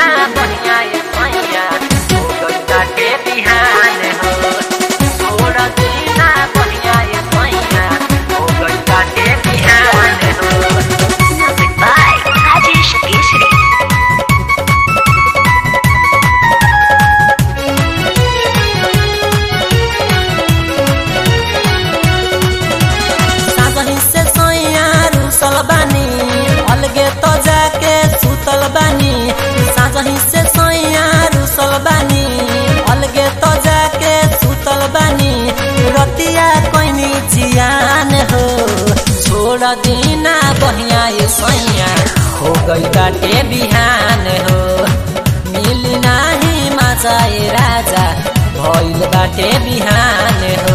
दीना बढ़िया सैया हो गइल बाटे बिहान हो। छोड़ दीना बढ़िया सैया हो गइल बाटे बिहान हो। Music by Rajesh Keshri. साजही से सैया रुसल बानी अलगे तो जाके सुतल बानी। साजही से सैया रुसल बानी अलगे तो जाके सुतल बानी। रतिया कोइनी जियान हो छोड़ दीना बढ़िया सैया हो गइल बाटे बिहान हो। मिल नाही मजा राजा भइल बाटे बिहान हो।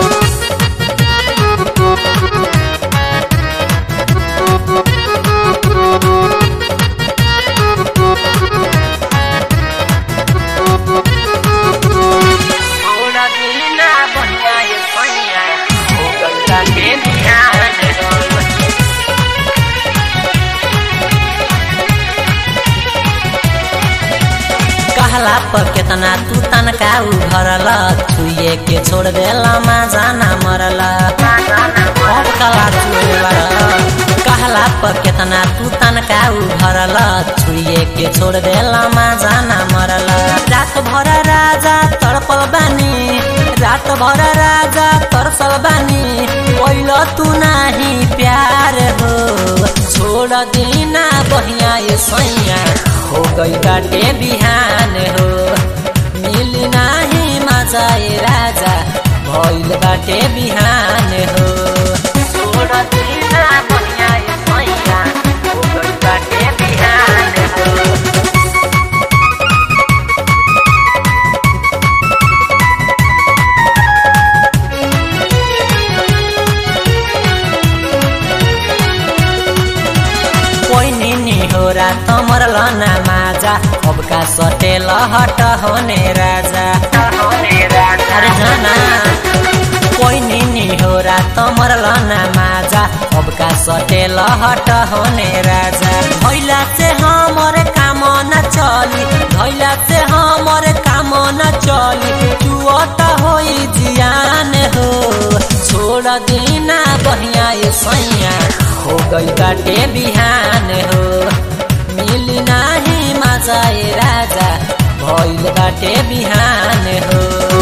छोड़ दीना बढ़िया सैया हो गइल बाटे बिहान हो। कहला पर केतना तू तनका उभरल छुए के छोड़ देला माजा ना मरल। अब कला कहला पर केतना तू तनका उभरल छुए के छोड़ देला माजा ना मरल। रात भर राजा तड़पल बानी रात भर राजा तरसल बानी। पहिल तू नाही प्यार हो छोड़ दीना बढ़िया सैया हो गइल बाटे बिहान हो। मिल नाही मजा राजा भइल बाटे बिहान हो। छोड़ दीना बढ़िया सैया हो गइल बाटे बिहान हो। कोई निनी हो रात मरल ना माजा अब का सटेल हट होने राजा। अरे जाना कोई निनी हो रात मरल ना माजा अब का सटेल हट होने राजा। धैला से हमरे काम न चली धैला से हमरे काम न चली। जुअत होई जियान हो छोड़ दीना बढ़िया सैया हो गइल बाटे बिहान हो। मिल नाही मजा राजा भइल बाटे बिहान हो।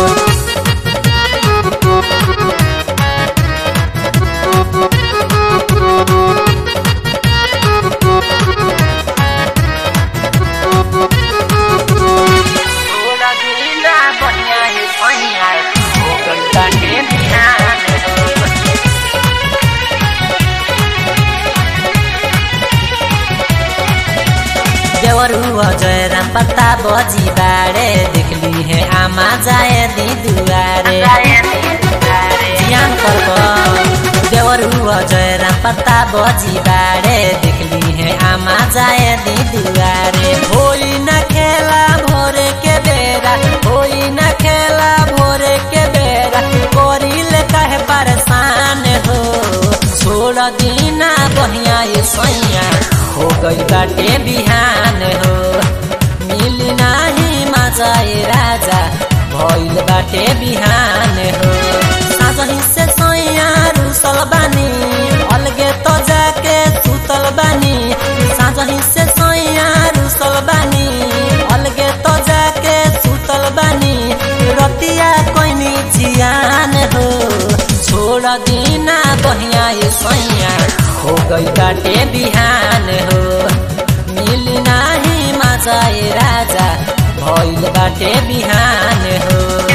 छोड़ दीना बढ़िया सैया हो गइल बाटे बिहान हो। देवरू अजय राम पत्ता बजी बाड़े देखली है आमा जाए दी दुआरे जियान करब। देवरू अजय राम पत्ता बजी बाड़े देखली है आमा जाए दी दुआरे। होई न खेला भोरे के बेरा होई न खेला भोरे के बेरा। करिल कहे परेशान हो छोड़ दीना बढ़िया सैया हो गइल बाटे बिहान हो। मिल नाही मजा राजा भइल बाटे बिहान हो। साजही से सैया रुसल बानी अलगे तो जाके सुतल बानी। साजही से सैया रुसल बानी अलगे तो जाके सुतल बानी। रतिया कोइनी जियान हो छोड़ दीना बढ़िया सैया हो गइल बाटे बिहान हो। मिल नाही मजा राजा भइल बाटे बिहान हो।